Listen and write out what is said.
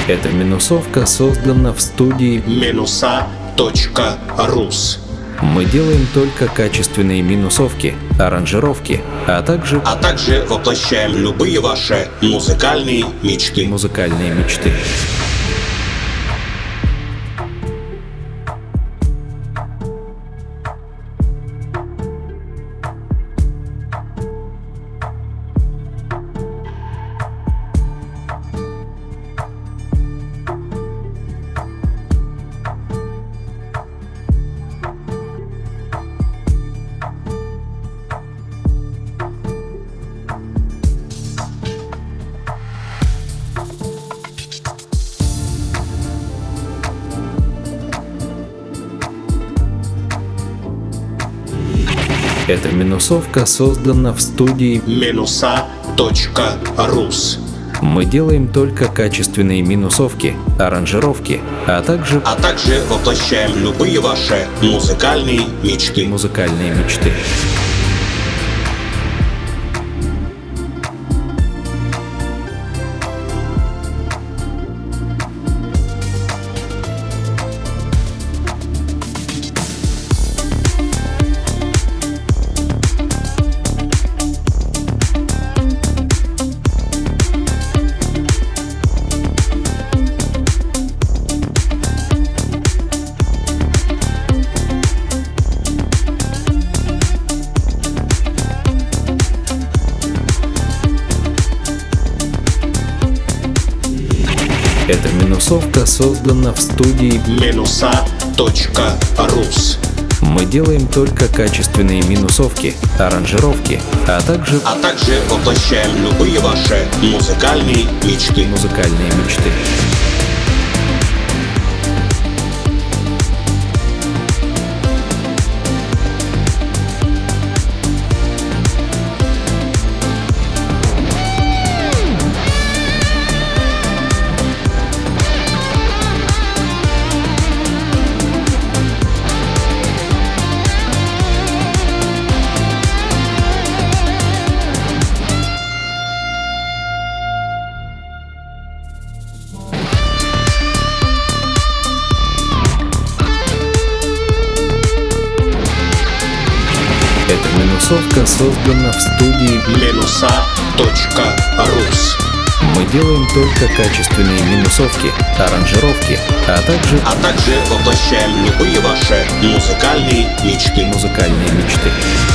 Эта минусовка создана в студии Minusa.rus. Мы делаем только качественные минусовки, аранжировки, а также воплощаем любые ваши музыкальные мечты. музыкальные мечты. Эта минусовка создана в студии Minusa.rus. Мы делаем только качественные минусовки, аранжировки, а также воплощаем любые ваши музыкальные мечты. музыкальные мечты. Эта минусовка создана в студии Minusa.rus. Мы делаем только качественные минусовки, аранжировки, а также воплощаем любые ваши музыкальные мечты. музыкальные мечты. Эта минусовка создана в студии Minusa.rus. Мы делаем только качественные минусовки, аранжировки, а также воплощаем любые ваши музыкальные мечты. музыкальные мечты.